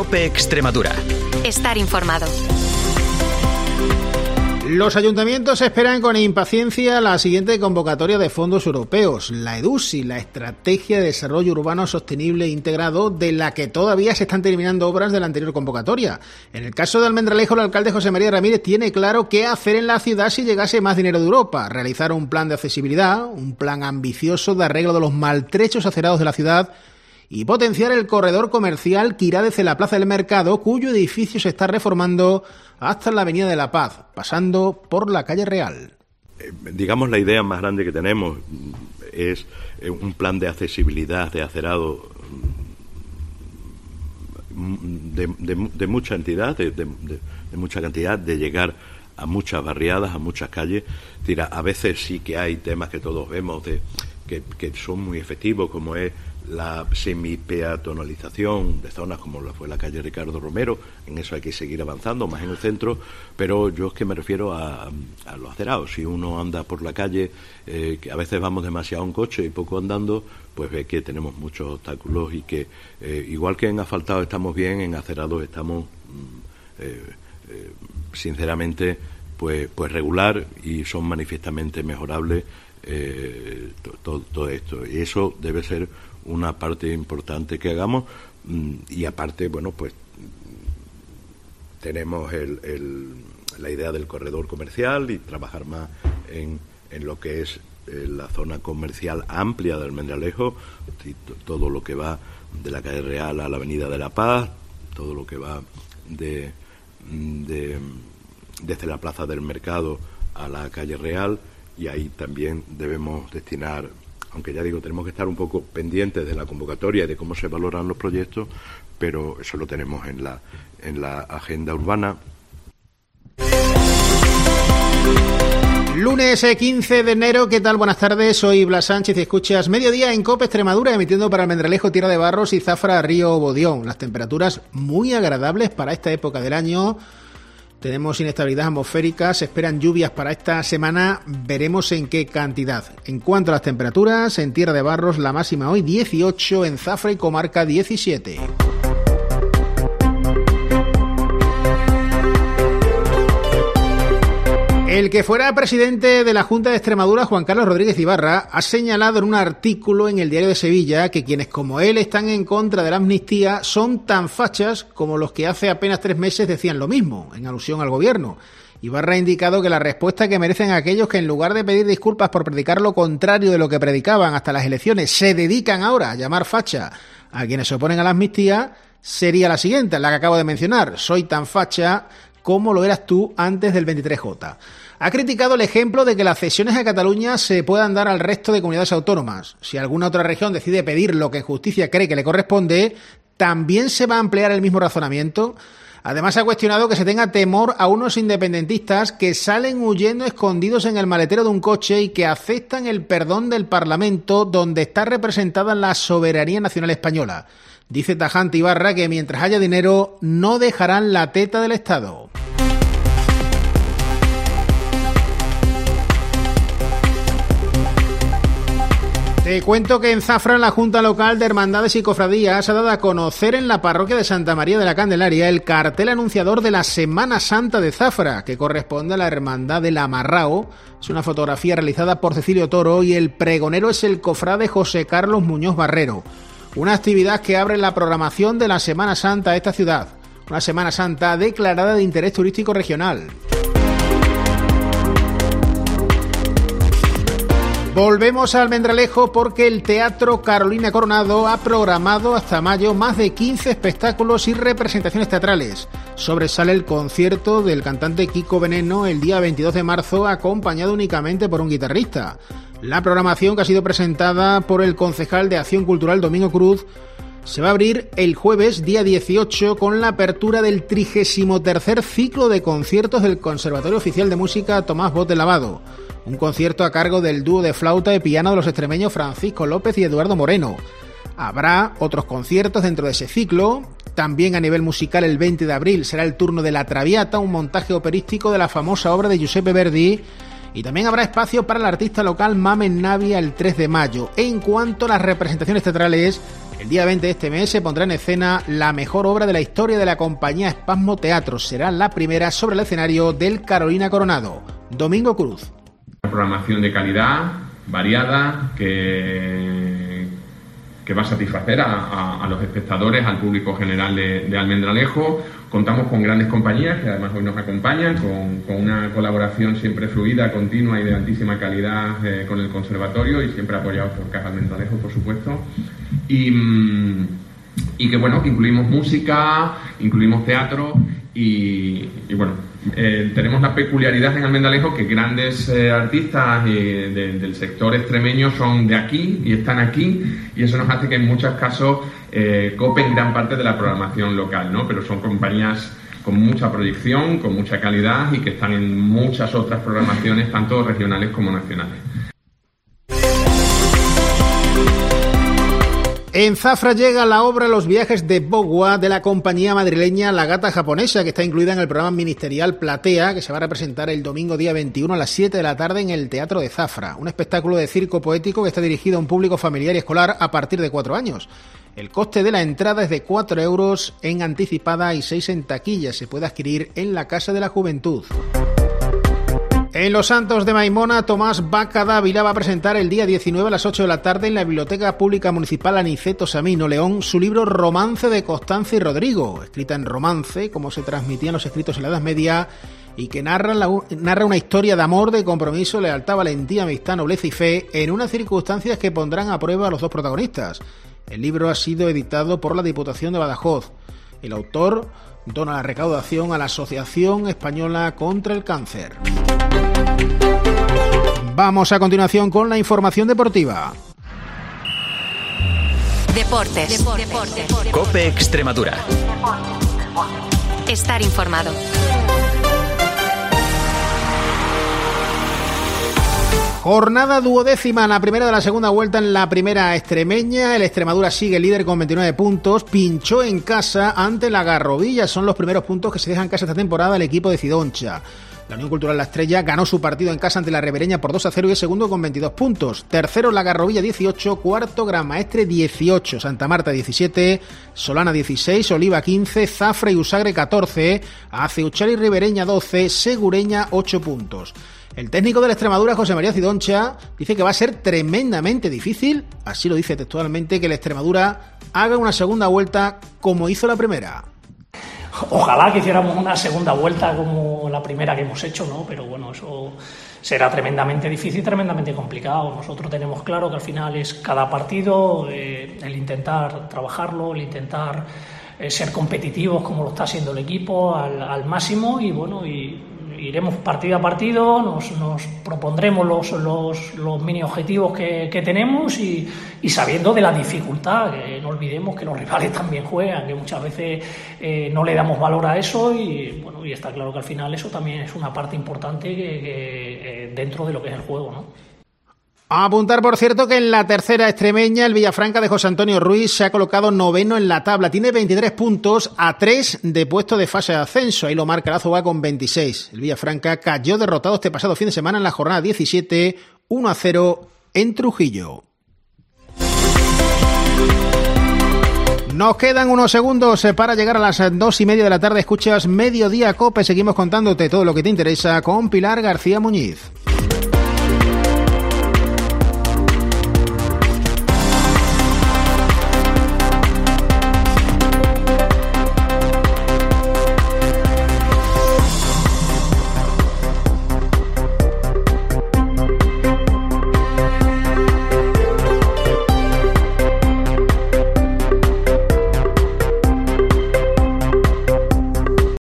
COPE Extremadura. Estar informado. Los ayuntamientos esperan con impaciencia la siguiente convocatoria de fondos europeos, la EDUSI, la Estrategia de Desarrollo Urbano Sostenible Integrado, de la que todavía se están terminando obras de la anterior convocatoria. En el caso de Almendralejo, el alcalde José María Ramírez tiene claro qué hacer en la ciudad si llegase más dinero de Europa: realizar un plan de accesibilidad, un plan ambicioso de arreglo de los maltrechos acerados de la ciudad y potenciar el corredor comercial que irá desde la Plaza del Mercado, cuyo edificio se está reformando, hasta la Avenida de la Paz, pasando por la Calle Real. Digamos, la idea más grande que tenemos es un plan de accesibilidad de acerado de mucha entidad, de mucha cantidad, de llegar a muchas barriadas, a muchas calles. A veces sí que hay temas que todos vemos que son muy efectivos, como es la semi-peatonalización de zonas como fue la calle Ricardo Romero. En eso hay que seguir avanzando, más en el centro, pero yo es que me refiero a los acerados. Si uno anda por la calle, que a veces vamos demasiado en coche y poco andando, pues ve que tenemos muchos obstáculos y que igual que en asfaltado estamos bien, en acerados estamos sinceramente pues regular, y son manifiestamente mejorables todo esto, y eso debe ser una parte importante que hagamos. Y aparte, bueno, pues tenemos la idea del corredor comercial y trabajar más en lo que es la zona comercial amplia de Almendralejo, todo lo que va de la Calle Real a la Avenida de la Paz, todo lo que va desde la Plaza del Mercado a la Calle Real, y ahí también debemos destinar, aunque ya digo, tenemos que estar un poco pendientes de la convocatoria y de cómo se valoran los proyectos, pero eso lo tenemos en la agenda urbana. Lunes 15 de enero, ¿qué tal? Buenas tardes, soy Blas Sánchez y escuchas Mediodía en COPE Extremadura, emitiendo para Almendralejo, Tierra de Barros y Zafra, Río Bodión. Las temperaturas muy agradables para esta época del año. Tenemos inestabilidad atmosférica, se esperan lluvias para esta semana, veremos en qué cantidad. En cuanto a las temperaturas, en Tierra de Barros la máxima hoy 18, en Zafra y comarca 17. El que fuera presidente de la Junta de Extremadura, Juan Carlos Rodríguez Ibarra, ha señalado en un artículo en el Diario de Sevilla que quienes como él están en contra de la amnistía son tan fachas como los que hace apenas 3 meses decían lo mismo, en alusión al gobierno. Ibarra ha indicado que la respuesta que merecen aquellos que en lugar de pedir disculpas por predicar lo contrario de lo que predicaban hasta las elecciones, se dedican ahora a llamar facha a quienes se oponen a la amnistía, sería la siguiente, la que acabo de mencionar: soy tan facha como lo eras tú antes del 23J. Ha criticado el ejemplo de que las cesiones a Cataluña se puedan dar al resto de comunidades autónomas. Si alguna otra región decide pedir lo que en justicia cree que le corresponde, ¿también se va a emplear el mismo razonamiento? Además, ha cuestionado que se tenga temor a unos independentistas que salen huyendo escondidos en el maletero de un coche y que aceptan el perdón del Parlamento, donde está representada la soberanía nacional española. Dice tajante Ibarra que mientras haya dinero no dejarán la teta del Estado. Te cuento que en Zafra, la Junta Local de Hermandades y Cofradías ha dado a conocer en la parroquia de Santa María de la Candelaria el cartel anunciador de la Semana Santa de Zafra, que corresponde a la Hermandad del Amarrao. Es una fotografía realizada por Cecilio Toro y el pregonero es el cofrade José Carlos Muñoz Barrero. Una actividad que abre la programación de la Semana Santa de esta ciudad. Una Semana Santa declarada de interés turístico regional. Volvemos a Almendralejo porque el Teatro Carolina Coronado ha programado hasta mayo más de 15 espectáculos y representaciones teatrales. Sobresale el concierto del cantante Kiko Veneno el día 22 de marzo, acompañado únicamente por un guitarrista. La programación, que ha sido presentada por el concejal de Acción Cultural Domingo Cruz, se va a abrir el jueves día 18 con la apertura del 33º ciclo de conciertos del Conservatorio Oficial de Música Tomás Bot de Lavado. Un concierto a cargo del dúo de flauta y piano de los extremeños Francisco López y Eduardo Moreno. Habrá otros conciertos dentro de ese ciclo. También a nivel musical, el 20 de abril será el turno de La Traviata, un montaje operístico de la famosa obra de Giuseppe Verdi. Y también habrá espacio para el artista local Mamen Navia el 3 de mayo. En cuanto a las representaciones teatrales, el día 20 de este mes se pondrá en escena la mejor obra de la historia de la compañía Espasmo Teatro. Será la primera sobre el escenario del Carolina Coronado. Domingo Cruz. Una programación de calidad, variada, que va a satisfacer a los espectadores, al público general de Almendralejo. Contamos con grandes compañías que además hoy nos acompañan, con una colaboración siempre fluida, continua y de altísima calidad con el conservatorio y siempre apoyados por Caja Almendralejo, por supuesto. Y que bueno, que incluimos música, incluimos teatro y bueno, tenemos la peculiaridad en Almendralejo que grandes artistas del sector extremeño son de aquí y están aquí, y eso nos hace que en muchos casos copen gran parte de la programación local, ¿no? Pero son compañías con mucha proyección, con mucha calidad y que están en muchas otras programaciones, tanto regionales como nacionales. En Zafra llega la obra Los viajes de Bogua de la compañía madrileña La Gata Japonesa, que está incluida en el programa ministerial Platea, que se va a representar el domingo día 21 a las 7 de la tarde en el Teatro de Zafra. Un espectáculo de circo poético que está dirigido a un público familiar y escolar a partir de 4 años. El coste de la entrada es de 4 euros en anticipada y 6 en taquilla. Se puede adquirir en la Casa de la Juventud. En Los Santos de Maimona, Tomás Vaca Dávila va a presentar el día 19 a las 8 de la tarde en la Biblioteca Pública Municipal Aniceto Samino León su libro Romance de Constanza y Rodrigo, escrita en romance, como se transmitían los escritos en la Edad Media, y que narra una historia de amor, de compromiso, lealtad, valentía, amistad, nobleza y fe, en unas circunstancias que pondrán a prueba a los dos protagonistas. El libro ha sido editado por la Diputación de Badajoz. El autor dona la recaudación a la Asociación Española contra el Cáncer. Vamos a continuación con la información deportiva. Deportes. COPE Extremadura. Estar informado. Jornada duodécima en la primera de la segunda vuelta en la primera extremeña. El Extremadura sigue líder con 29 puntos. Pinchó en casa ante la Garrovilla. Son los primeros puntos que se dejan en casa esta temporada el equipo de Cidoncha. La Unión Cultural La Estrella ganó su partido en casa ante la Ribereña por 2-0 y es segundo con 22 puntos. Tercero la Garrovilla 18, cuarto Gran Maestre 18, Santa Marta 17, Solana 16, Oliva 15, Zafra y Usagre 14, Aceuchal y Ribereña 12, Segureña 8 puntos. El técnico de la Extremadura, José María Cidoncha, dice que va a ser tremendamente difícil, así lo dice textualmente, que la Extremadura haga una segunda vuelta como hizo la primera. Ojalá que hiciéramos una segunda vuelta como la primera que hemos hecho, ¿no? Pero bueno, eso será tremendamente difícil, tremendamente complicado. Nosotros tenemos claro que al final es cada partido, el intentar trabajarlo, el intentar ser competitivos como lo está haciendo el equipo al máximo y bueno, y iremos partido a partido, nos propondremos los mini objetivos que tenemos y sabiendo de la dificultad, que no olvidemos que los rivales también juegan, que muchas veces no le damos valor a eso y bueno, y está claro que al final eso también es una parte importante que dentro de lo que es el juego, ¿no? A apuntar, por cierto, que en la tercera extremeña el Villafranca de José Antonio Ruiz se ha colocado noveno en la tabla. Tiene 23 puntos a 3 de puesto de fase de ascenso. Ahí lo marca la Azuga con 26. El Villafranca cayó derrotado este pasado fin de semana en la jornada 17, 1-0 en Trujillo. Nos quedan unos segundos para llegar a las 2:30 de la tarde. Escuchas Mediodía Cope. Seguimos contándote todo lo que te interesa con Pilar García Muñiz.